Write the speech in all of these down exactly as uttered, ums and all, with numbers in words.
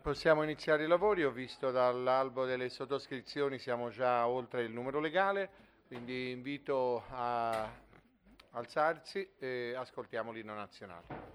Possiamo iniziare i lavori. Ho visto dall'albo delle sottoscrizioni siamo già oltre il numero legale, quindi invito a alzarsi e ascoltiamo l'inno nazionale.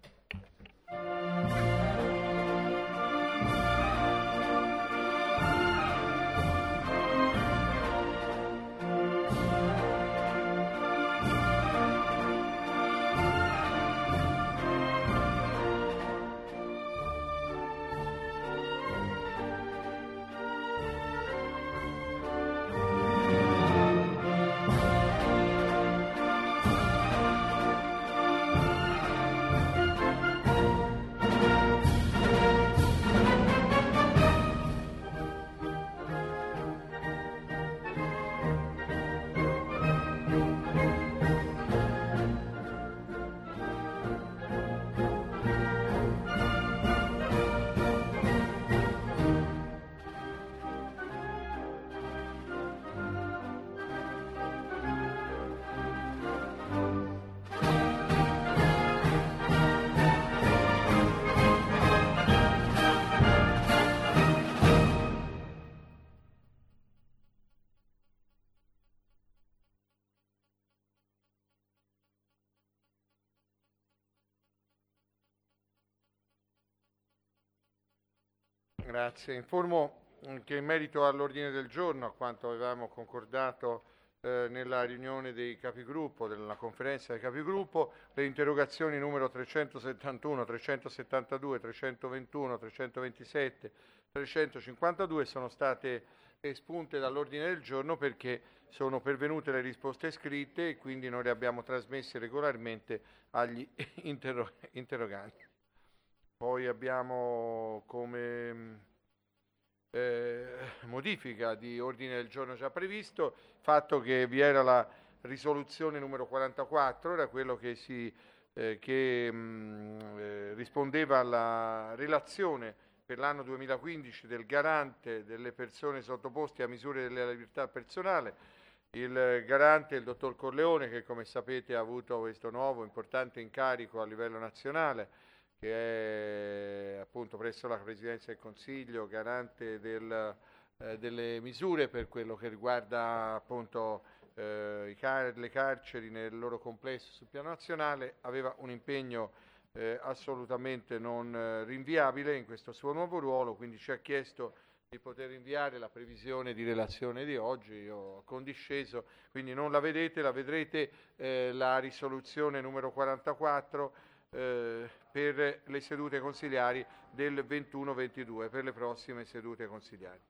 Grazie. Informo che in merito all'ordine del giorno, a quanto avevamo concordato eh, nella riunione dei capigruppo, della conferenza dei capigruppo, le interrogazioni numero trecentosettantuno, trecentosettantadue, trecentoventuno, trecentoventisette, trecentocinquantadue sono state espunte dall'ordine del giorno perché sono pervenute le risposte scritte e quindi noi le abbiamo trasmesse regolarmente agli interro- interroganti. Poi abbiamo come eh, modifica di ordine del giorno già previsto il fatto che vi era la risoluzione numero quarantaquattro, era quello che, si, eh, che mh, eh, rispondeva alla relazione per l'anno duemilaquindici del garante delle persone sottoposte a misure della libertà personale. Il garante, il dottor Corleone, che come sapete ha avuto questo nuovo importante incarico a livello nazionale, che è appunto presso la Presidenza del Consiglio, garante del, eh, delle misure per quello che riguarda appunto eh, i car- le carceri nel loro complesso sul piano nazionale, aveva un impegno eh, assolutamente non eh, rinviabile in questo suo nuovo ruolo, quindi ci ha chiesto di poter inviare la previsione di relazione di oggi. Io ho condisceso, quindi non la vedete, la vedrete eh, la risoluzione numero quarantaquattro Eh, per le sedute consiliari del ventuno ventidue, per le prossime sedute consiliari.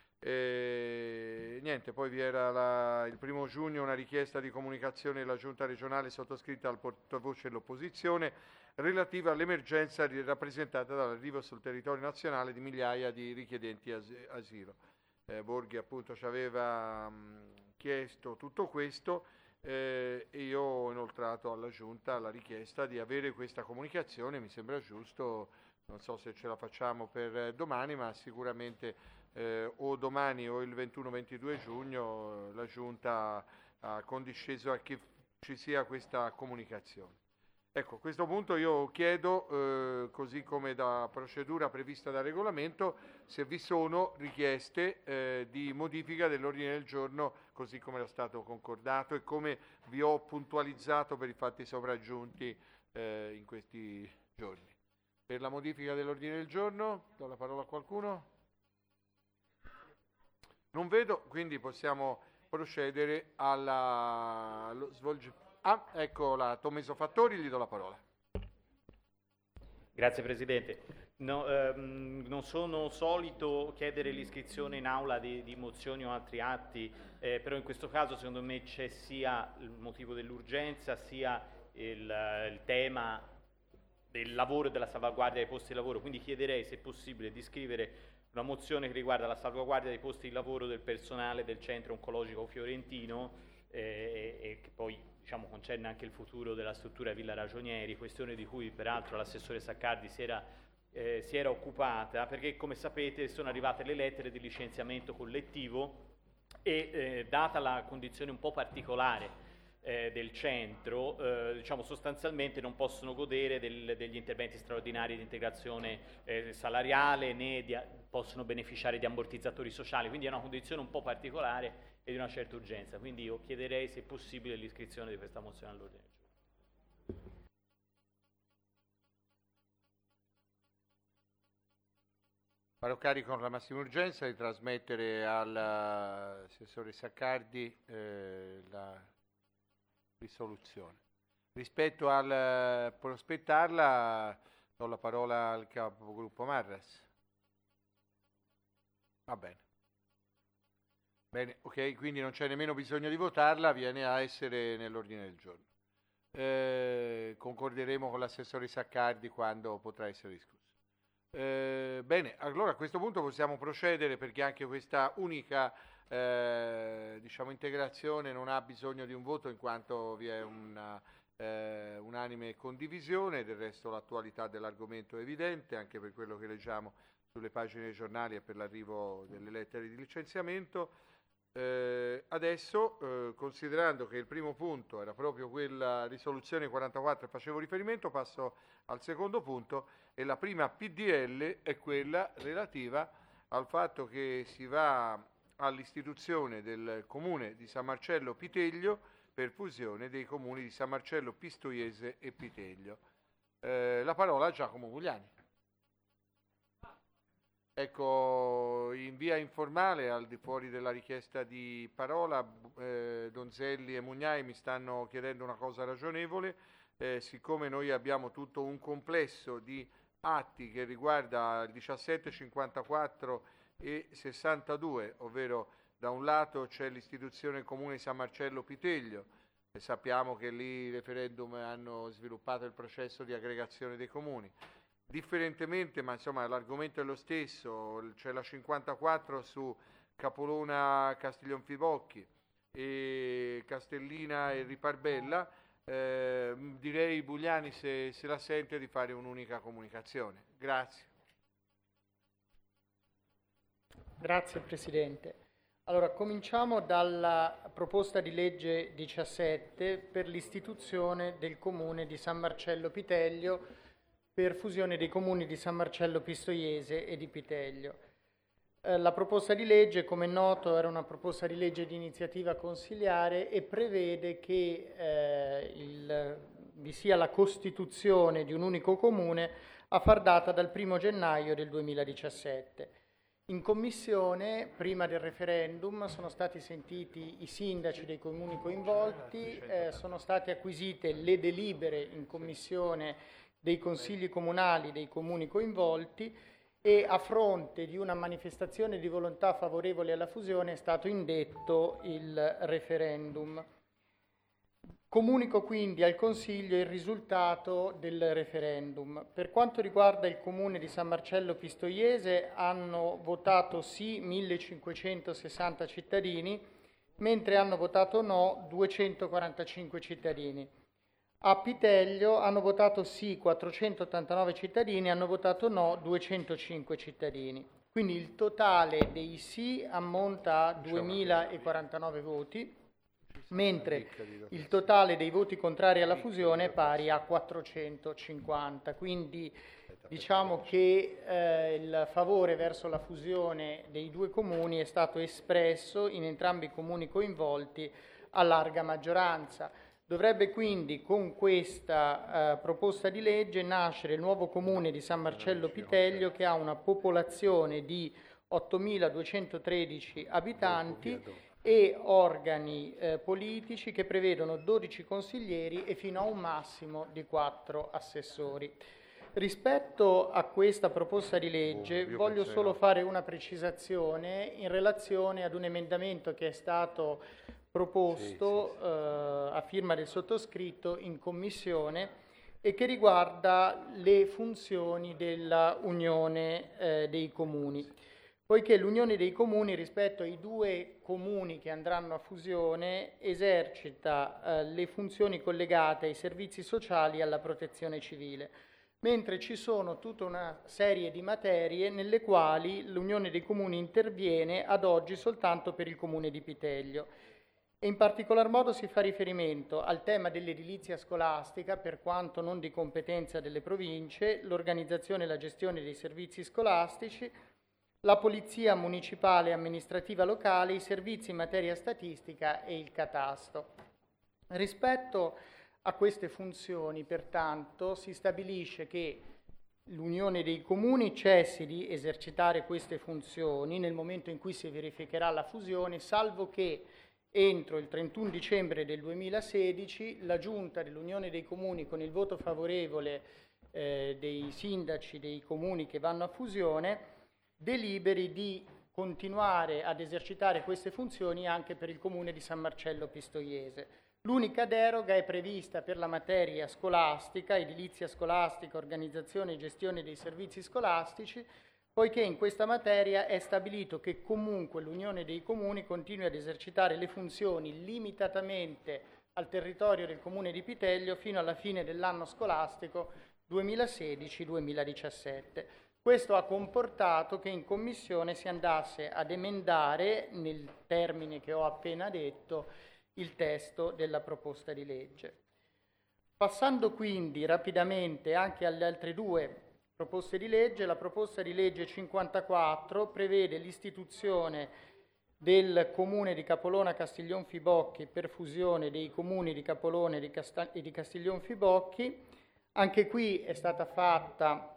E, niente, poi vi era la, il primo giugno una richiesta di comunicazione della Giunta regionale sottoscritta dal portavoce dell'opposizione relativa all'emergenza rappresentata dall'arrivo sul territorio nazionale di migliaia di richiedenti as- asilo. Eh, Borghi appunto ci aveva mh, chiesto tutto questo. Eh, e io ho inoltrato alla Giunta la richiesta di avere questa comunicazione, mi sembra giusto, non so se ce la facciamo per domani, ma sicuramente eh, o domani o il ventuno ventidue giugno la Giunta ha condisceso a che ci sia questa comunicazione. Ecco, a questo punto io chiedo, eh, così come da procedura prevista dal regolamento, se vi sono richieste eh, di modifica dell'ordine del giorno, così come era stato concordato e come vi ho puntualizzato per i fatti sopraggiunti eh, in questi giorni. Per la modifica dell'ordine del giorno, do la parola a qualcuno? Non vedo, quindi possiamo procedere alla, allo svolgimento. Ah, ecco la Tommaso Fattori, gli do la parola. Grazie Presidente. No, ehm, non sono solito chiedere l'iscrizione in aula di, di mozioni o altri atti, eh, però in questo caso secondo me c'è sia il motivo dell'urgenza sia il, il tema del lavoro e della salvaguardia dei posti di lavoro, quindi chiederei se è possibile di scrivere una mozione che riguarda la salvaguardia dei posti di lavoro del personale del centro oncologico fiorentino eh, e che poi diciamo, concerne anche il futuro della struttura Villa Ragionieri, questione di cui peraltro l'assessore Saccardi si era, eh, si era occupata, perché come sapete sono arrivate le lettere di licenziamento collettivo e eh, data la condizione un po' particolare eh, del centro, eh, diciamo sostanzialmente non possono godere del, degli interventi straordinari di integrazione eh, salariale, né di, possono beneficiare di ammortizzatori sociali, quindi è una condizione un po' particolare e di una certa urgenza, quindi io chiederei se è possibile l'iscrizione di questa mozione all'ordine del giorno. Farò carico con la massima urgenza di trasmettere all'assessore Saccardi eh, la risoluzione. Rispetto al prospettarla, do la parola al capogruppo Marras. Va bene. Bene, ok, quindi non c'è nemmeno bisogno di votarla, viene a essere nell'ordine del giorno. Eh, concorderemo con l'assessore Saccardi quando potrà essere discusso. Eh, bene, allora a questo punto possiamo procedere, perché anche questa unica eh, diciamo, integrazione non ha bisogno di un voto, in quanto vi è una eh, unanime condivisione. Del resto l'attualità dell'argomento è evidente, anche per quello che leggiamo sulle pagine dei giornali e per l'arrivo delle lettere di licenziamento. Eh, adesso, eh, considerando che il primo punto era proprio quella risoluzione quarantaquattro e facevo riferimento, passo al secondo punto, e la prima P D L è quella relativa al fatto che si va all'istituzione del comune di San Marcello Piteglio per fusione dei comuni di San Marcello Pistoiese e Piteglio. Eh, la parola a Giacomo Mugliani. Ecco, in via informale, al di fuori della richiesta di parola, eh, Donzelli e Mugnai mi stanno chiedendo una cosa ragionevole. Eh, siccome noi abbiamo tutto un complesso di atti che riguarda il diciassette, cinquantaquattro e sessantadue, ovvero da un lato c'è l'istituzione comune di San Marcello Piteglio, e sappiamo che lì i referendum hanno sviluppato il processo di aggregazione dei comuni. Differentemente, ma insomma l'argomento è lo stesso, c'è la cinquantaquattro su Capolona Castiglionfibocchi e Castellina e Riparbella. Eh, direi Bugliani, se, se la sente, di fare un'unica comunicazione. Grazie. Grazie Presidente. Allora, cominciamo dalla proposta di legge diciassette per l'istituzione del comune di San Marcello Piteglio per fusione dei comuni di San Marcello Pistoiese e di Piteglio. Eh, la proposta di legge, come è noto, era una proposta di legge di iniziativa consiliare e prevede che eh, il, vi sia la costituzione di un unico comune a far data dal primo gennaio del duemiladiciassette. In commissione, prima del referendum, sono stati sentiti i sindaci dei comuni coinvolti, eh, sono state acquisite le delibere in commissione dei consigli comunali dei comuni coinvolti e, a fronte di una manifestazione di volontà favorevole alla fusione, è stato indetto il referendum. Comunico quindi al Consiglio il risultato del referendum. Per quanto riguarda il comune di San Marcello Pistoiese, hanno votato sì millecinquecentosessanta cittadini, mentre hanno votato no duecentoquarantacinque cittadini. A Piteglio hanno votato sì quattrocentottantanove cittadini, hanno votato no duecentocinque cittadini. Quindi il totale dei sì ammonta a duemilaquarantanove voti, mentre il totale dei voti contrari alla fusione è pari a quattrocentocinquanta. Quindi diciamo che eh, il favore verso la fusione dei due comuni è stato espresso in entrambi i comuni coinvolti a larga maggioranza. Dovrebbe quindi con questa eh, proposta di legge nascere il nuovo comune di San Marcello Piteglio, che ha una popolazione di ottomiladuecentotredici abitanti e organi eh, politici che prevedono dodici consiglieri e fino a un massimo di quattro assessori. Rispetto a questa proposta di legge oh, voglio solo fare una precisazione in relazione ad un emendamento che è stato proposto sì, sì, sì. Eh, a firma del sottoscritto in commissione e che riguarda le funzioni della Unione eh, dei Comuni. Poiché l'Unione dei Comuni, rispetto ai due comuni che andranno a fusione, esercita eh, le funzioni collegate ai servizi sociali e alla protezione civile, mentre ci sono tutta una serie di materie nelle quali l'Unione dei Comuni interviene ad oggi soltanto per il comune di Piteglio. e in particolar modo si fa riferimento al tema dell'edilizia scolastica, per quanto non di competenza delle province, l'organizzazione e la gestione dei servizi scolastici, la polizia municipale e amministrativa locale, i servizi in materia statistica e il catasto. Rispetto a queste funzioni, pertanto, si stabilisce che l'Unione dei Comuni cessi di esercitare queste funzioni nel momento in cui si verificherà la fusione, salvo che entro il trentuno dicembre del duemilasedici la Giunta dell'Unione dei Comuni, con il voto favorevole eh, dei sindaci dei comuni che vanno a fusione, deliberi di continuare ad esercitare queste funzioni anche per il comune di San Marcello Pistoiese. L'unica deroga è prevista per la materia scolastica, edilizia scolastica, organizzazione e gestione dei servizi scolastici, poiché in questa materia è stabilito che comunque l'Unione dei Comuni continui ad esercitare le funzioni limitatamente al territorio del comune di Piteglio fino alla fine dell'anno scolastico duemilasedici duemiladiciassette. Questo ha comportato che in Commissione si andasse ad emendare, nel termine che ho appena detto, il testo della proposta di legge. Passando quindi rapidamente anche alle altre due proposte di legge, la proposta di legge cinquantaquattro prevede l'istituzione del comune di Capolona Castiglion Fibocchi per fusione dei comuni di Capolona e di, Casta- e di Castiglion Fibocchi. Anche qui è stata fatta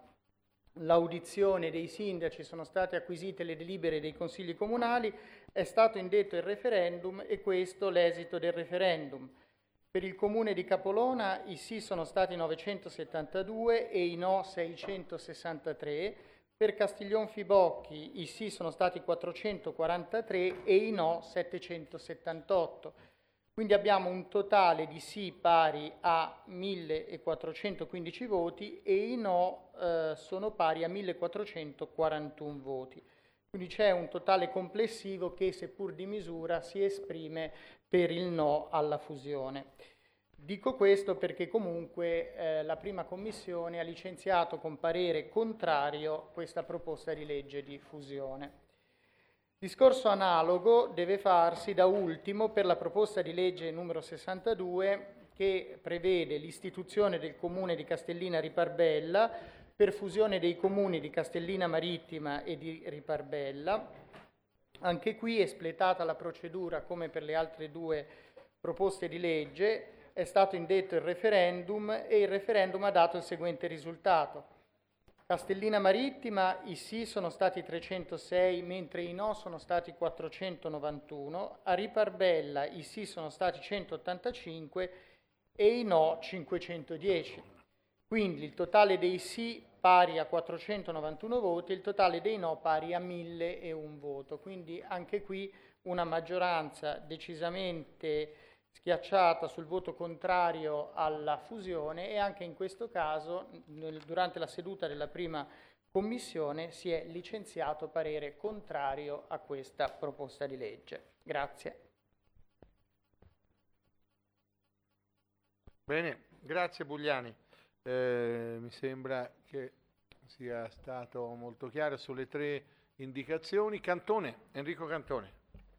l'audizione dei sindaci, sono state acquisite le delibere dei consigli comunali, è stato indetto il referendum e questo l'esito del referendum. Per il comune di Capolona i sì sono stati novecentosettantadue e i no seicentosessantatré, per Castiglion Fibocchi i sì sono stati quattrocentoquarantatré e i no settecentosettantotto. Quindi abbiamo un totale di sì pari a millequattrocentoquindici voti e i no eh, sono pari a millequattrocentoquarantuno voti. Quindi c'è un totale complessivo che, seppur di misura, si esprime per il no alla fusione. Dico questo perché comunque eh, la prima commissione ha licenziato con parere contrario questa proposta di legge di fusione. Discorso analogo deve farsi da ultimo per la proposta di legge numero sessantadue che prevede l'istituzione del comune di Castellina Riparbella per fusione dei comuni di Castellina Marittima e di Riparbella. Anche qui, espletata la procedura come per le altre due proposte di legge, è stato indetto il referendum e il referendum ha dato il seguente risultato. Castellina Marittima i sì sono stati trecentosei, mentre i no sono stati quattrocentonovantuno, a Riparbella i sì sono stati centottantacinque e i no cinquecentodieci. Quindi il totale dei sì pari a quattrocentonovantuno voti e il totale dei no pari a mille e un voto. Quindi anche qui una maggioranza decisamente schiacciata sul voto contrario alla fusione e anche in questo caso nel, durante la seduta della prima commissione si è licenziato parere contrario a questa proposta di legge. Grazie. Bene, grazie Bugliani. Eh, mi sembra che sia stato molto chiaro sulle tre indicazioni. Cantone, Enrico Cantone.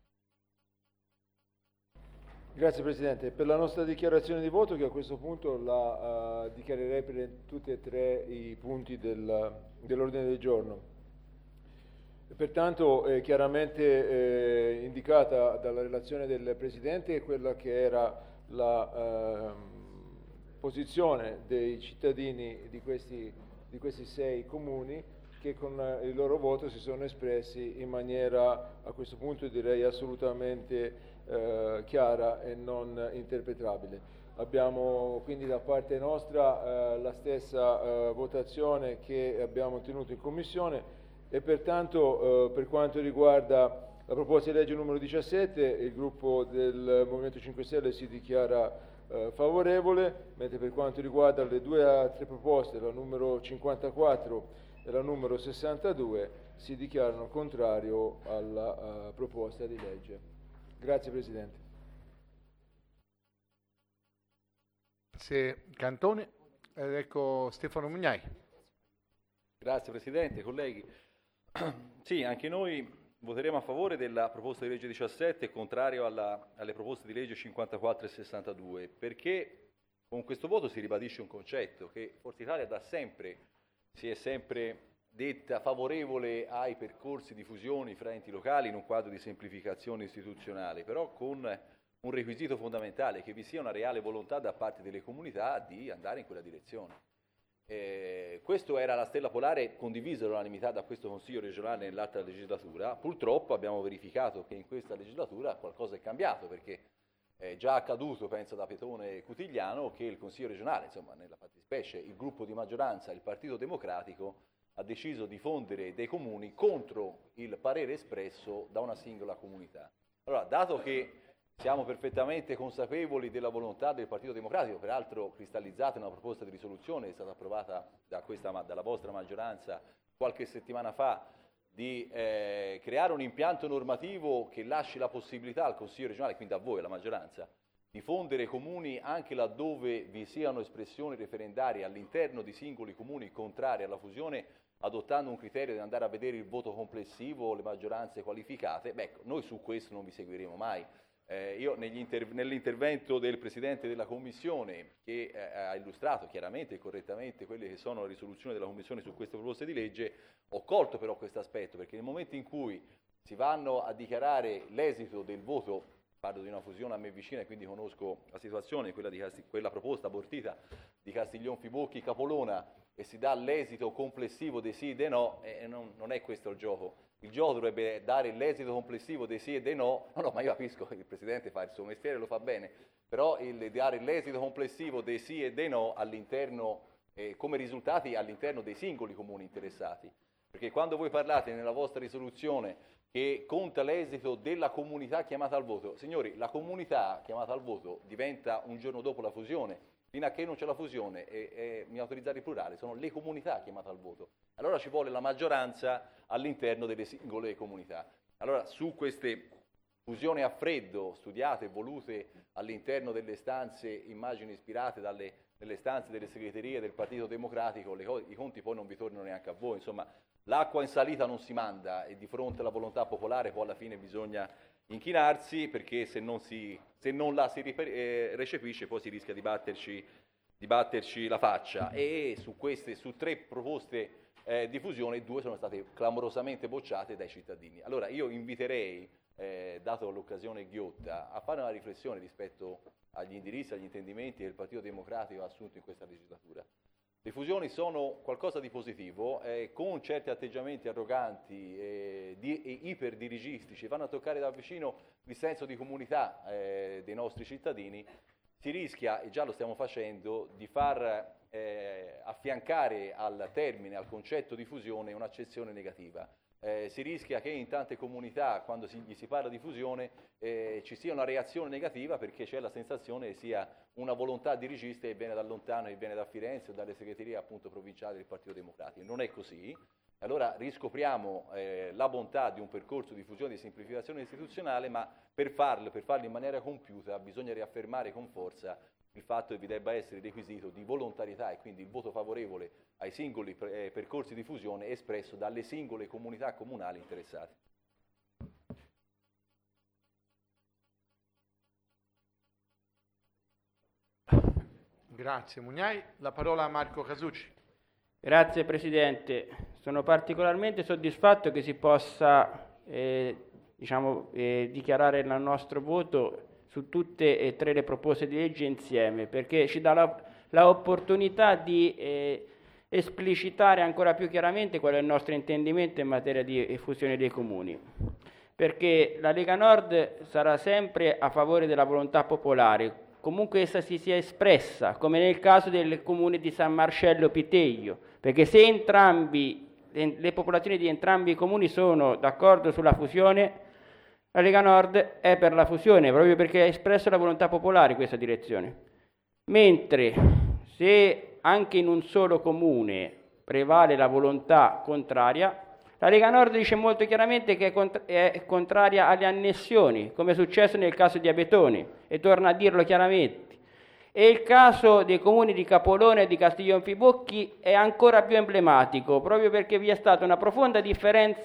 Grazie Presidente. Per la nostra dichiarazione di voto, che a questo punto la uh, dichiarerei per tutti e tre i punti del, dell'ordine del giorno. Pertanto è chiaramente eh, indicata dalla relazione del Presidente quella che era la eh, posizione dei cittadini di questi, di questi sei comuni che con il loro voto si sono espressi in maniera, a questo punto direi assolutamente eh, chiara e non interpretabile. Abbiamo quindi da parte nostra eh, la stessa eh, votazione che abbiamo tenuto in Commissione e pertanto eh, per quanto riguarda la proposta di legge numero diciassette il gruppo del Movimento cinque Stelle si dichiara eh, favorevole, mentre per quanto riguarda le due altre proposte, la numero cinquantaquattro e la numero sessantadue, si dichiarano contrario alla uh, proposta di legge. Grazie Presidente. Grazie Cantone. Ed ecco Stefano Mugnai. Grazie Presidente, colleghi. Sì, anche noi voteremo a favore della proposta di legge diciassette e contrario alla, alle proposte di legge cinquantaquattro e sessantadue, perché con questo voto si ribadisce un concetto che Forza Italia da sempre si è sempre detta favorevole ai percorsi di fusioni fra enti locali in un quadro di semplificazione istituzionale, però con un requisito fondamentale, che vi sia una reale volontà da parte delle comunità di andare in quella direzione. Eh, questo era la stella polare condivisa all'unanimità da questo Consiglio regionale nell'altra legislatura. Purtroppo abbiamo verificato che in questa legislatura qualcosa è cambiato, perché è già accaduto, penso da Petone e Cutigliano, che il Consiglio regionale, insomma nella fattispecie il gruppo di maggioranza, il Partito Democratico, ha deciso di fondere dei comuni contro il parere espresso da una singola comunità. Allora, dato che siamo perfettamente consapevoli della volontà del Partito Democratico, peraltro cristallizzata in una proposta di risoluzione che è stata approvata da questa, dalla vostra maggioranza qualche settimana fa, di eh, creare un impianto normativo che lasci la possibilità al Consiglio regionale, quindi a voi, alla maggioranza, di fondere comuni anche laddove vi siano espressioni referendarie all'interno di singoli comuni contrari alla fusione, adottando un criterio di andare a vedere il voto complessivo, le maggioranze qualificate. Beh, ecco, noi su questo non vi seguiremo mai. Eh, io inter- nell'intervento del Presidente della Commissione, che eh, ha illustrato chiaramente e correttamente quelle che sono le risoluzioni della Commissione su queste proposte di legge, ho colto però questo aspetto, perché nel momento in cui si vanno a dichiarare l'esito del voto, parlo di una fusione a me vicina e quindi conosco la situazione, quella, di Casti- quella proposta abortita di Castiglion Fibocchi Capolona, e si dà l'esito complessivo dei sì e dei no, e non, non è questo il gioco. Il gioco dovrebbe dare l'esito complessivo dei sì e dei no. No, no, ma io capisco che il Presidente fa il suo mestiere, lo fa bene, però il dare l'esito complessivo dei sì e dei no all'interno, eh, come risultati all'interno dei singoli comuni interessati. Perché quando voi parlate nella vostra risoluzione che conta l'esito della comunità chiamata al voto, signori, la comunità chiamata al voto diventa un giorno dopo la fusione. Fino a che non c'è la fusione, e, e mi autorizzate il plurale, sono le comunità chiamate al voto. Allora ci vuole la maggioranza all'interno delle singole comunità. Allora su queste fusioni a freddo, studiate e volute all'interno delle stanze, immagini ispirate dalle, dalle stanze delle segreterie del Partito Democratico, le, i conti poi non vi tornano neanche a voi. Insomma, l'acqua in salita non si manda, e di fronte alla volontà popolare poi alla fine bisogna inchinarsi, perché se non, si, se non la si riper- eh, recepisce poi si rischia di batterci, di batterci la faccia. E su queste, su tre proposte eh, di fusione, due sono state clamorosamente bocciate dai cittadini. Allora io inviterei, eh, dato l'occasione ghiotta, a fare una riflessione rispetto agli indirizzi, agli intendimenti che il Partito Democratico ha assunto in questa legislatura. Le fusioni sono qualcosa di positivo, eh, con certi atteggiamenti arroganti eh, di, e iperdirigistici, vanno a toccare da vicino il senso di comunità eh, dei nostri cittadini. Si rischia, e già lo stiamo facendo, di far eh, affiancare al termine, al concetto di fusione, un'accezione negativa. Eh, si rischia che in tante comunità, quando si, gli si parla di fusione, eh, ci sia una reazione negativa, perché c'è la sensazione che sia una volontà dirigista che viene da lontano, che viene da Firenze o dalle segreterie appunto provinciali del Partito Democratico. Non è così. Allora riscopriamo eh, la bontà di un percorso di fusione e di semplificazione istituzionale, ma per farlo, per farlo in maniera compiuta, bisogna riaffermare con forza il fatto che vi debba essere il requisito di volontarietà e quindi il voto favorevole ai singoli eh, percorsi di fusione espresso dalle singole comunità comunali interessate. Grazie Mugnai. La parola a Marco Casucci. Grazie Presidente. Sono particolarmente soddisfatto che si possa eh, diciamo, eh, dichiarare il nostro voto su tutte e tre le proposte di legge insieme, perché ci dà la, la opportunità di eh, esplicitare ancora più chiaramente qual è il nostro intendimento in materia di fusione dei comuni. Perché la Lega Nord sarà sempre a favore della volontà popolare, comunque essa si sia espressa, come nel caso del comune di San Marcello Piteglio, perché se entrambi, le popolazioni di entrambi i comuni sono d'accordo sulla fusione, la Lega Nord è per la fusione, proprio perché ha espresso la volontà popolare in questa direzione. Mentre se anche in un solo comune prevale la volontà contraria, la Lega Nord dice molto chiaramente che è, cont- è contraria alle annessioni, come è successo nel caso di Abetone, e torna a dirlo chiaramente. E il caso dei comuni di Capolone e di Castiglion Fibocchi è ancora più emblematico, proprio perché vi è stata una profonda differenza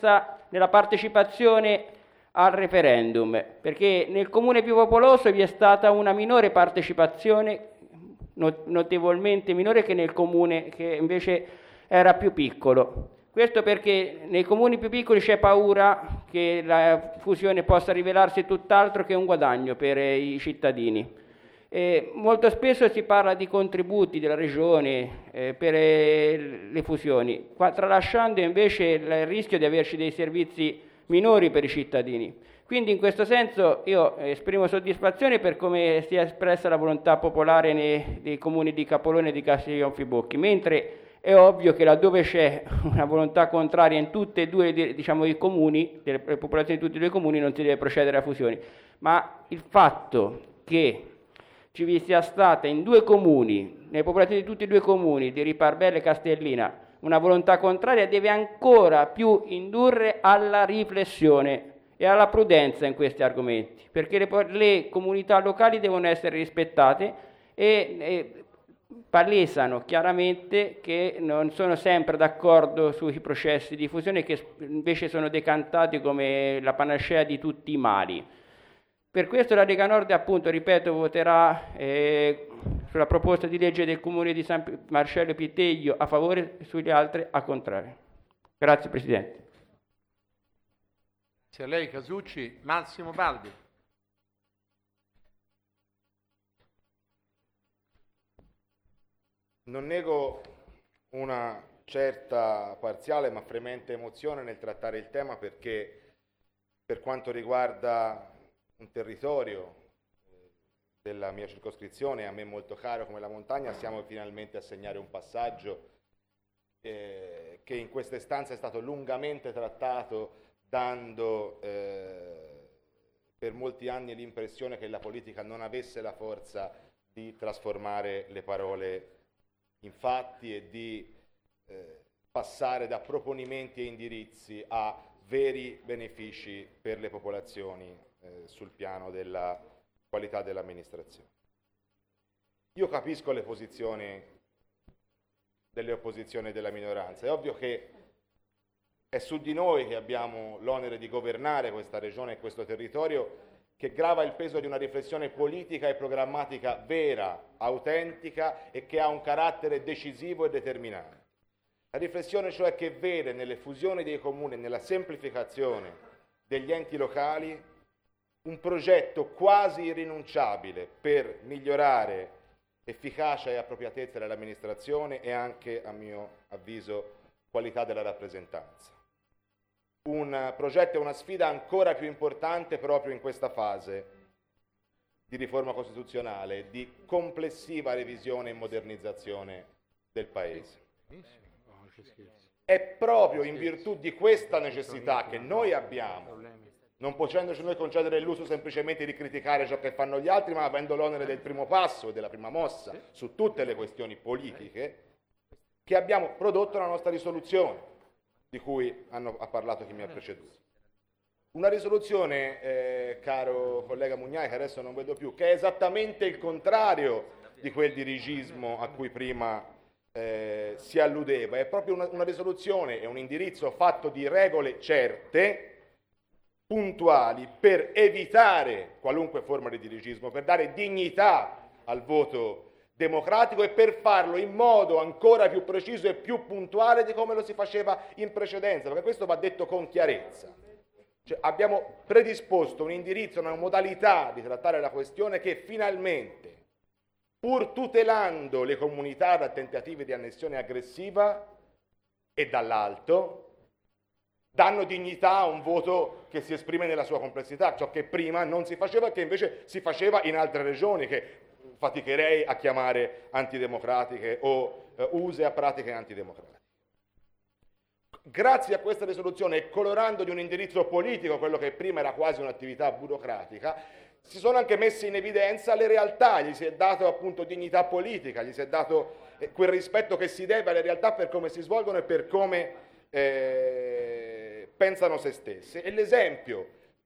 nella partecipazione al referendum, perché nel comune più popoloso vi è stata una minore partecipazione, notevolmente minore che nel comune che invece era più piccolo. Questo perché nei comuni più piccoli c'è paura che la fusione possa rivelarsi tutt'altro che un guadagno per i cittadini. Eh, molto spesso si parla di contributi della regione eh, per eh, le fusioni, qua, tralasciando invece il rischio di averci dei servizi minori per i cittadini. Quindi in questo senso io esprimo soddisfazione per come si è espressa la volontà popolare nei, nei comuni di Capolone e di Castiglione Fibocchi, mentre è ovvio che laddove c'è una volontà contraria in tutti e due, diciamo, i comuni, delle popolazioni di tutti e due i comuni, non si deve procedere a fusioni. Ma il fatto che ci vi sia stata in due comuni, nelle popolazioni di tutti e due i comuni, di Riparbella e Castellina, una volontà contraria deve ancora più indurre alla riflessione e alla prudenza in questi argomenti, perché le, le comunità locali devono essere rispettate e, e palesano chiaramente che non sono sempre d'accordo sui processi di fusione, che invece sono decantati come la panacea di tutti i mali. Per questo la Lega Nord, appunto, ripeto, voterà eh, sulla proposta di legge del Comune di San Marcello Piteglio a favore e sugli altri a contrario. Grazie Presidente. Grazie a lei Casucci. Massimo Baldi. Non nego una certa parziale ma fremente emozione nel trattare il tema, perché per quanto riguarda un territorio della mia circoscrizione, a me molto caro come la montagna, stiamo finalmente a segnare un passaggio eh, che in questa istanza è stato lungamente trattato, dando eh, per molti anni l'impressione che la politica non avesse la forza di trasformare le parole in fatti e di eh, passare da proponimenti e indirizzi a veri benefici per le popolazioni eh, sul piano della qualità dell'amministrazione. Io capisco le posizioni delle opposizioni e della minoranza. È ovvio che è su di noi che abbiamo l'onere di governare questa regione e questo territorio, che grava il peso di una riflessione politica e programmatica vera, autentica e che ha un carattere decisivo e determinante. La riflessione cioè che vede nelle fusioni dei comuni, nella semplificazione degli enti locali, un progetto quasi irrinunciabile per migliorare efficacia e appropriatezza dell'amministrazione e anche, a mio avviso, qualità della rappresentanza. Un progetto e una sfida ancora più importante proprio in questa fase di riforma costituzionale, di complessiva revisione e modernizzazione del Paese. È proprio in virtù di questa necessità che noi abbiamo, non potendoci noi concedere il lusso semplicemente di criticare ciò che fanno gli altri, ma avendo l'onere del primo passo e della prima mossa su tutte le questioni politiche, che abbiamo prodotto la nostra risoluzione, di cui hanno, ha parlato chi mi ha preceduto. Una risoluzione, eh, caro collega Mugnai, che adesso non vedo più, che è esattamente il contrario di quel dirigismo a cui prima eh, si alludeva. È proprio una, una risoluzione e un indirizzo fatto di regole certe, puntuali, per evitare qualunque forma di dirigismo, per dare dignità al voto democratico e per farlo in modo ancora più preciso e più puntuale di come lo si faceva in precedenza, perché questo va detto con chiarezza. Cioè, abbiamo predisposto un indirizzo, una modalità di trattare la questione che finalmente, pur tutelando le comunità da tentativi di annessione aggressiva e dall'alto, danno dignità a un voto che si esprime nella sua complessità, ciò che prima non si faceva e che invece si faceva in altre regioni, che faticherei a chiamare antidemocratiche o eh, use a pratiche antidemocratiche. Grazie a questa risoluzione e colorando di un indirizzo politico quello che prima era quasi un'attività burocratica, si sono anche messe in evidenza le realtà, gli si è dato appunto dignità politica, gli si è dato eh, quel rispetto che si deve alle realtà per come si svolgono e per come eh, pensano se stesse. E l'esempio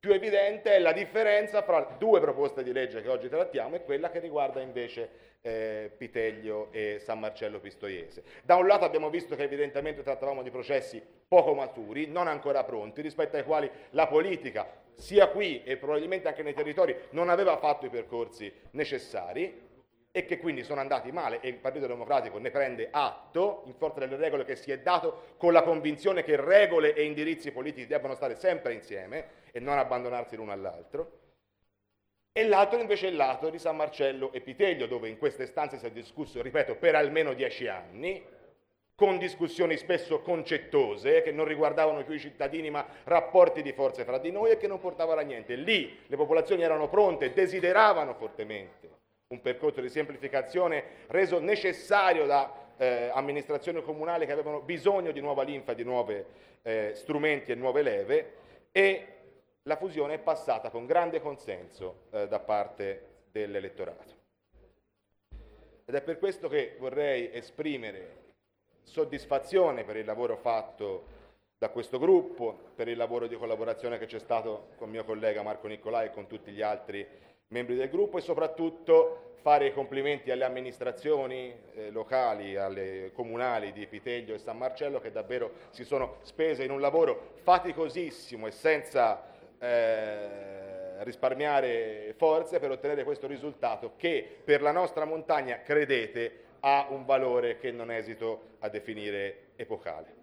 più evidente è la differenza fra due proposte di legge che oggi trattiamo e quella che riguarda invece eh, Piteglio e San Marcello Pistoiese. Da un lato abbiamo visto che evidentemente trattavamo di processi poco maturi, non ancora pronti, rispetto ai quali la politica, sia qui e probabilmente anche nei territori, non aveva fatto i percorsi necessari e che quindi sono andati male, e il Partito Democratico ne prende atto in forza delle regole che si è dato, con la convinzione che regole e indirizzi politici debbano stare sempre insieme e non abbandonarsi l'uno all'altro. E l'altro invece è il lato di San Marcello e Piteglio, dove in queste stanze si è discusso, ripeto, per almeno dieci anni, con discussioni spesso concettose, che non riguardavano più i cittadini ma rapporti di forze fra di noi e che non portavano a niente. Lì le popolazioni erano pronte, desideravano fortemente un percorso di semplificazione reso necessario da eh, amministrazioni comunali che avevano bisogno di nuova linfa, di nuovi eh, strumenti e nuove leve, e la fusione è passata con grande consenso eh, da parte dell'elettorato. Ed è per questo che vorrei esprimere soddisfazione per il lavoro fatto da questo gruppo, per il lavoro di collaborazione che c'è stato con mio collega Marco Nicolai e con tutti gli altri membri del gruppo, e soprattutto fare i complimenti alle amministrazioni eh, locali, alle comunali di Piteglio e San Marcello, che davvero si sono spese in un lavoro faticosissimo e senza eh, risparmiare forze per ottenere questo risultato che per la nostra montagna, credete, ha un valore che non esito a definire epocale.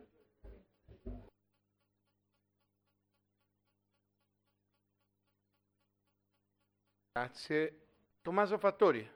Grazie. Tommaso Fattori.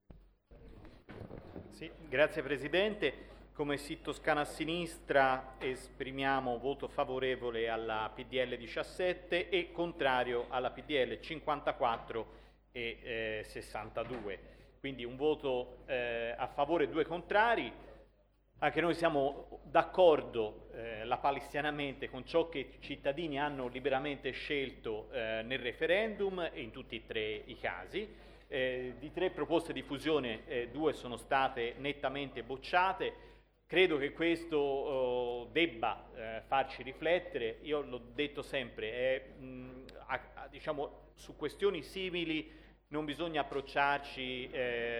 Sì, grazie Presidente. Come S I T Toscana a Sinistra esprimiamo voto favorevole alla P D L diciassette e contrario alla P D L cinquantaquattro e eh, sessantadue. Quindi un voto eh, a favore e due contrari. Anche noi siamo d'accordo eh, lapalistianamente con ciò che i cittadini hanno liberamente scelto eh, nel referendum e in tutti e tre i casi. Eh, di tre proposte di fusione, eh, due sono state nettamente bocciate. Credo che questo oh, debba eh, farci riflettere. Io l'ho detto sempre, è, mh, a, a, diciamo, su questioni simili non bisogna approcciarci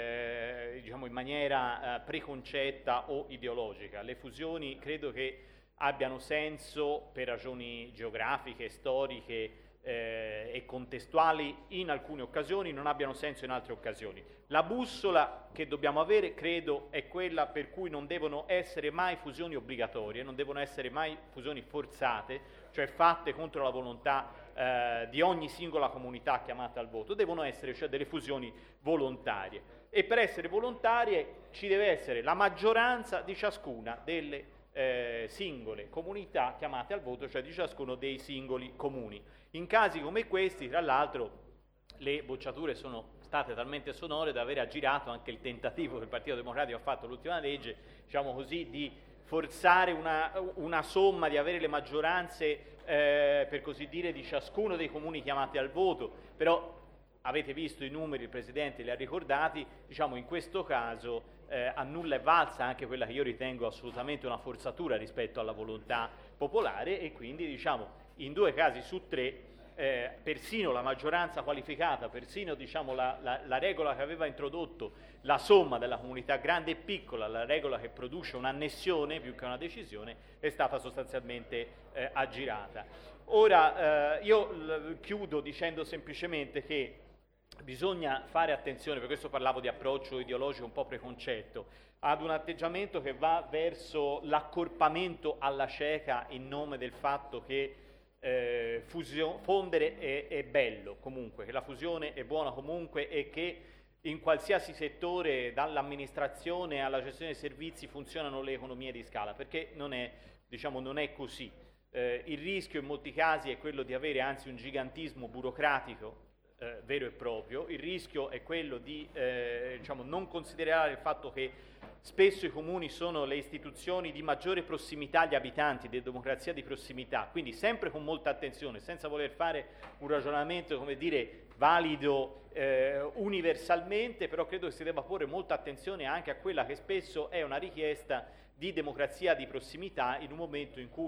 eh, diciamo in maniera eh, preconcetta o ideologica. Le fusioni credo che abbiano senso per ragioni geografiche, storiche eh, e contestuali in alcune occasioni, non abbiano senso in altre occasioni. La bussola che dobbiamo avere, credo, è quella per cui non devono essere mai fusioni obbligatorie, non devono essere mai fusioni forzate, cioè fatte contro la volontà eh, di ogni singola comunità chiamata al voto. Devono essere cioè delle fusioni volontarie, e per essere volontarie ci deve essere la maggioranza di ciascuna delle eh, singole comunità chiamate al voto, cioè di ciascuno dei singoli comuni. In casi come questi, tra l'altro, le bocciature sono state talmente sonore da aver aggirato anche il tentativo che il Partito Democratico ha fatto l'ultima legge, diciamo così, di forzare una, una somma, di avere le maggioranze, eh, per così dire, di ciascuno dei comuni chiamati al voto. Però avete visto i numeri, il Presidente li ha ricordati, diciamo in questo caso eh, a nulla è valsa anche quella che io ritengo assolutamente una forzatura rispetto alla volontà popolare, e quindi diciamo in due casi su tre Eh, persino la maggioranza qualificata, persino diciamo, la, la, la regola che aveva introdotto la somma della comunità grande e piccola, la regola che produce un'annessione più che una decisione, è stata sostanzialmente eh, aggirata. Ora eh, io l- chiudo dicendo semplicemente che bisogna fare attenzione, per questo parlavo di approccio ideologico un po' preconcetto, ad un atteggiamento che va verso l'accorpamento alla cieca in nome del fatto che Eh, fusio- fondere è, è bello comunque, che la fusione è buona comunque, e che in qualsiasi settore, dall'amministrazione alla gestione dei servizi, funzionano le economie di scala, perché non è, diciamo, non è così. Eh, il rischio in molti casi è quello di avere anzi un gigantismo burocratico eh, vero e proprio. Il rischio è quello di eh, diciamo, non considerare il fatto che spesso i comuni sono le istituzioni di maggiore prossimità agli abitanti, di democrazia di prossimità, quindi sempre con molta attenzione, senza voler fare un ragionamento, come dire, valido eh, universalmente, però credo che si debba porre molta attenzione anche a quella che spesso è una richiesta di democrazia di prossimità in un momento in cui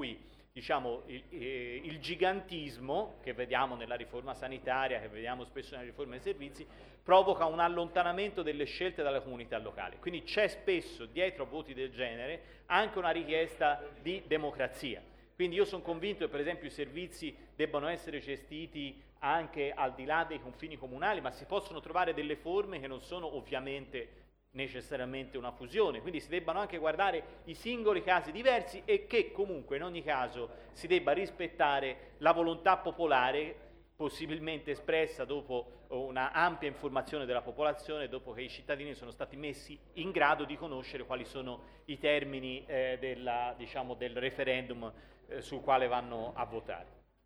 diciamo, il, eh, il gigantismo che vediamo nella riforma sanitaria, che vediamo spesso nella riforma dei servizi, provoca un allontanamento delle scelte dalla comunità locale. Quindi c'è spesso dietro a voti del genere anche una richiesta di democrazia. Quindi io sono convinto che per esempio i servizi debbano essere gestiti anche al di là dei confini comunali, ma si possono trovare delle forme che non sono ovviamente necessariamente una fusione, quindi si debbano anche guardare i singoli casi diversi e che comunque in ogni caso si debba rispettare la volontà popolare, possibilmente espressa dopo una ampia informazione della popolazione, dopo che i cittadini sono stati messi in grado di conoscere quali sono i termini eh, della, diciamo, del referendum eh, sul quale vanno a votare.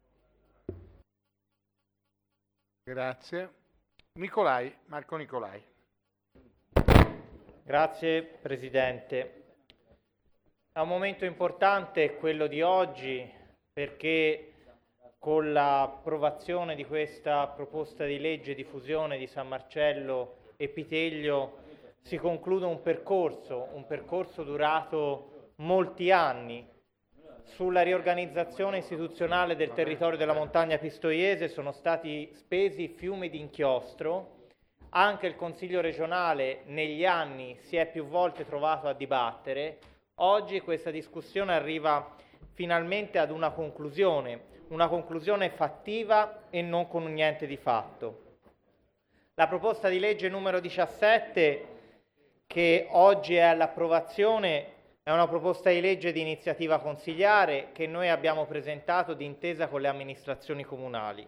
Grazie. Nicolai, Marco Nicolai. Grazie Presidente. È un momento importante quello di oggi perché con l'approvazione di questa proposta di legge di fusione di San Marcello e Piteglio si conclude un percorso, un percorso durato molti anni. Sulla riorganizzazione istituzionale del territorio della montagna pistoiese sono stati spesi fiumi di inchiostro. Anche il Consiglio regionale negli anni si è più volte trovato a dibattere. Oggi questa discussione arriva finalmente ad una conclusione, una conclusione fattiva e non con niente di fatto. La proposta di legge numero diciassette che oggi è all'approvazione è una proposta di legge di iniziativa consigliare che noi abbiamo presentato d'intesa con le amministrazioni comunali.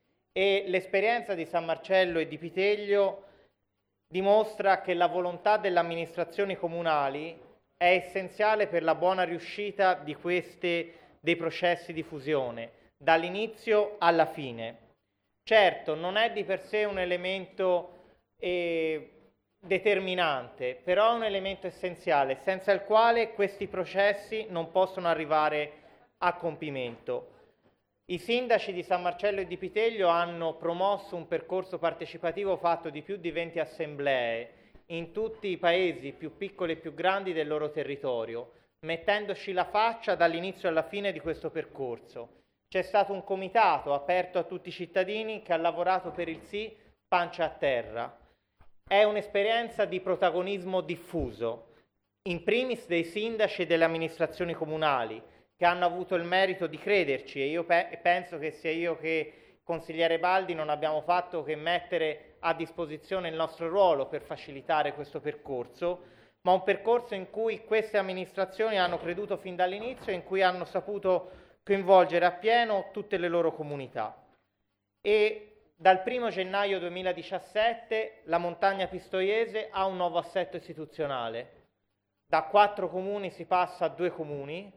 E l'esperienza di San Marcello e di Piteglio dimostra che la volontà delle amministrazioni comunali è essenziale per la buona riuscita di queste, dei processi di fusione, dall'inizio alla fine. Certo, non è di per sé un elemento eh, determinante, però è un elemento essenziale, senza il quale questi processi non possono arrivare a compimento. I sindaci di San Marcello e di Piteglio hanno promosso un percorso partecipativo fatto di più di venti assemblee in tutti i paesi più piccoli e più grandi del loro territorio, mettendoci la faccia dall'inizio alla fine di questo percorso. C'è stato un comitato aperto a tutti i cittadini che ha lavorato per il sì pancia a terra. È un'esperienza di protagonismo diffuso, in primis dei sindaci e delle amministrazioni comunali, che hanno avuto il merito di crederci, e io pe- penso che sia io che consigliere Baldi non abbiamo fatto che mettere a disposizione il nostro ruolo per facilitare questo percorso, ma un percorso in cui queste amministrazioni hanno creduto fin dall'inizio e in cui hanno saputo coinvolgere appieno tutte le loro comunità. E dal primo gennaio duemiladiciassette la montagna pistoiese ha un nuovo assetto istituzionale. Da quattro comuni si passa a due comuni.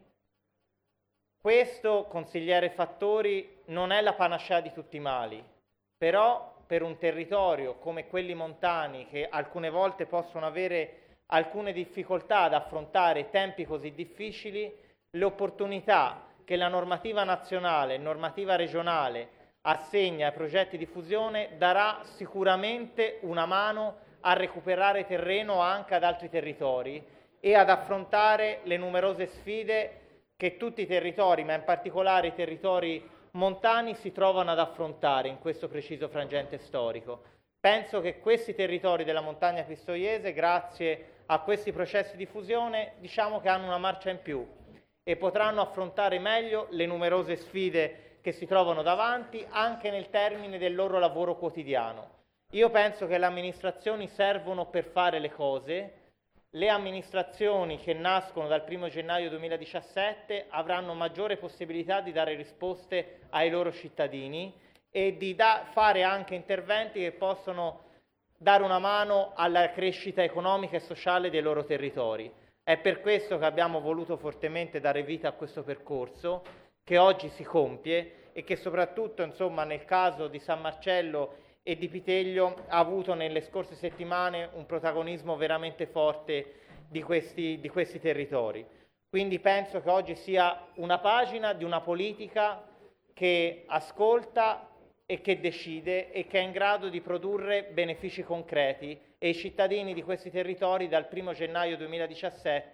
Questo, consigliere Fattori, non è la panacea di tutti i mali, però per un territorio come quelli montani, che alcune volte possono avere alcune difficoltà ad affrontare tempi così difficili, le opportunità che la normativa nazionale e normativa regionale assegna ai progetti di fusione darà sicuramente una mano a recuperare terreno anche ad altri territori e ad affrontare le numerose sfide che tutti i territori, ma in particolare i territori montani, si trovano ad affrontare in questo preciso frangente storico. Penso che questi territori della montagna pistoiese, grazie a questi processi di fusione, diciamo che hanno una marcia in più e potranno affrontare meglio le numerose sfide che si trovano davanti anche nel termine del loro lavoro quotidiano. Io penso che le amministrazioni servono per fare le cose. Le amministrazioni che nascono dal primo gennaio duemiladiciassette avranno maggiore possibilità di dare risposte ai loro cittadini e di da- fare anche interventi che possono dare una mano alla crescita economica e sociale dei loro territori. È per questo che abbiamo voluto fortemente dare vita a questo percorso, che oggi si compie e che soprattutto, insomma, nel caso di San Marcello e di Piteglio ha avuto nelle scorse settimane un protagonismo veramente forte di questi, di questi territori. Quindi penso che oggi sia una pagina di una politica che ascolta e che decide e che è in grado di produrre benefici concreti, e i cittadini di questi territori dal primo gennaio duemiladiciassette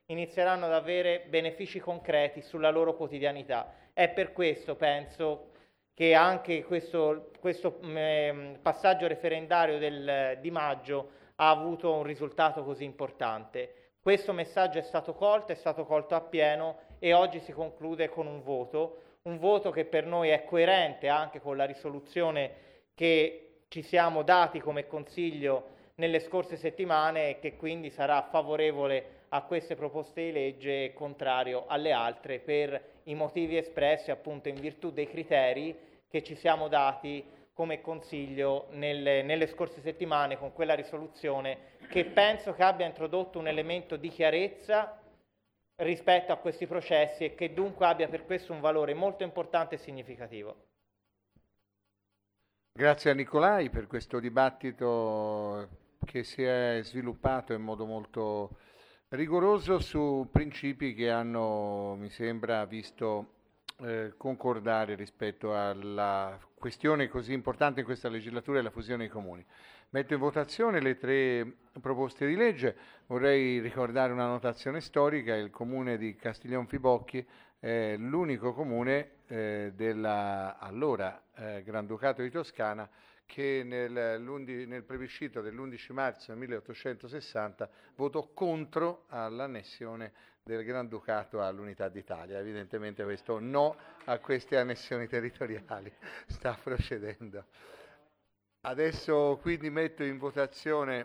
inizieranno ad avere benefici concreti sulla loro quotidianità. È per questo, penso, che anche questo, questo eh, passaggio referendario del, di maggio ha avuto un risultato così importante. Questo messaggio è stato colto, è stato colto appieno e oggi si conclude con un voto, un voto che per noi è coerente anche con la risoluzione che ci siamo dati come Consiglio nelle scorse settimane e che quindi sarà favorevole a queste proposte di legge e contrario alle altre per i motivi espressi appunto in virtù dei criteri che ci siamo dati come Consiglio nelle, nelle scorse settimane con quella risoluzione che penso che abbia introdotto un elemento di chiarezza rispetto a questi processi e che dunque abbia per questo un valore molto importante e significativo. Grazie a Nicolai per questo dibattito che si è sviluppato in modo molto rigoroso su principi che hanno, mi sembra, visto eh, concordare rispetto alla questione così importante in questa legislatura, la fusione dei comuni. Metto in votazione le tre proposte di legge. Vorrei ricordare una notazione storica: il comune di Castiglion Fibocchi è l'unico comune eh, della allora eh, Granducato di Toscana che nel, nel plebiscito dell'undici marzo milleottocentosessanta votò contro all'annessione del Granducato all'unità d'Italia. Evidentemente questo no a queste annessioni territoriali sta procedendo. Adesso quindi metto in votazione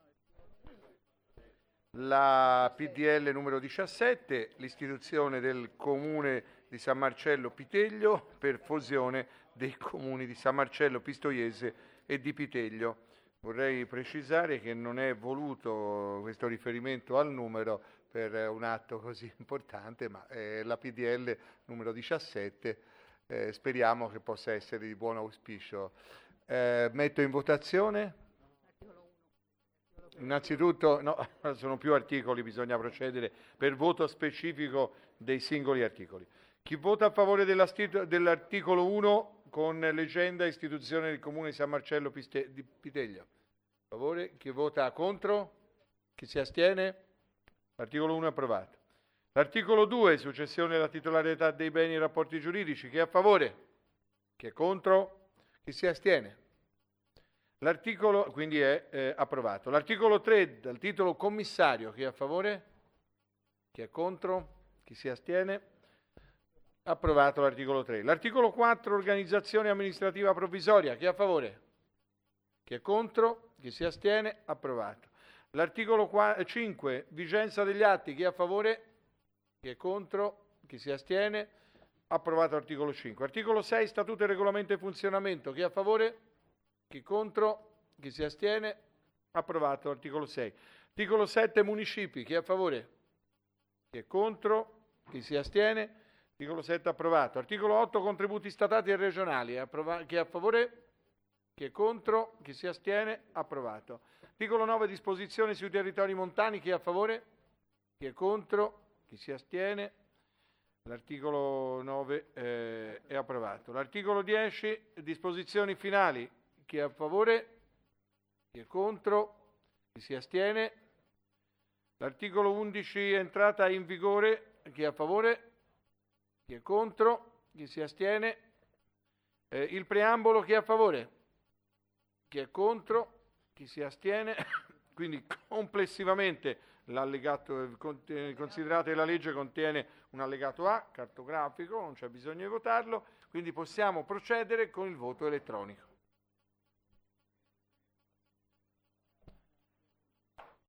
la P D L numero diciassette, l'istituzione del comune di San Marcello Piteglio per fusione dei comuni di San Marcello Pistoiese e di Piteglio. Vorrei precisare che non è voluto questo riferimento al numero per un atto così importante, ma è la P D L numero diciassette, eh, speriamo che possa essere di buon auspicio. Eh, metto in votazione. Innanzitutto, no, sono più articoli, bisogna procedere per voto specifico dei singoli articoli. Chi vota a favore dell'articolo uno con legenda istituzione del comune di San Marcello Piste- di Piteglio? A favore. Chi vota contro? Chi si astiene? L'articolo uno è approvato. L'articolo due, successione della titolarità dei beni e rapporti giuridici. Chi è a favore? Chi è contro? Chi si astiene? L'articolo quindi è eh, approvato. L'articolo tre, dal titolo commissario. Chi è a favore? Chi è contro? Chi si astiene? Approvato l'articolo tre. L'articolo quattro, organizzazione amministrativa provvisoria. Chi è a favore? Chi è contro? Chi si astiene? Approvato. L'articolo cinque, vigenza degli atti. Chi è a favore? Chi è contro? Chi si astiene? Approvato l'articolo cinque. Articolo sei, statuto e regolamento e funzionamento. Chi è a favore? Chi è contro? Chi si astiene? Approvato l'articolo sei. Articolo sette, municipi. Chi è a favore? Chi è contro? Chi si astiene? Articolo sette approvato. Articolo otto, contributi statali e regionali. Approva- chi è a favore? Chi è contro? Chi si astiene? Approvato. Articolo nove, disposizioni sui territori montani. Chi è a favore? Chi è contro? Chi si astiene? L'articolo nove eh, è approvato. L'articolo dieci, disposizioni finali. Chi è a favore? Chi è contro? Chi si astiene? L'articolo undici, entrata in vigore. Chi è a favore? Chi è contro? Chi si astiene? Eh, il preambolo, chi è a favore? Chi è contro? Chi si astiene? Quindi complessivamente l'allegato, considerate che la legge contiene un allegato A, cartografico, non c'è bisogno di votarlo, quindi possiamo procedere con il voto elettronico.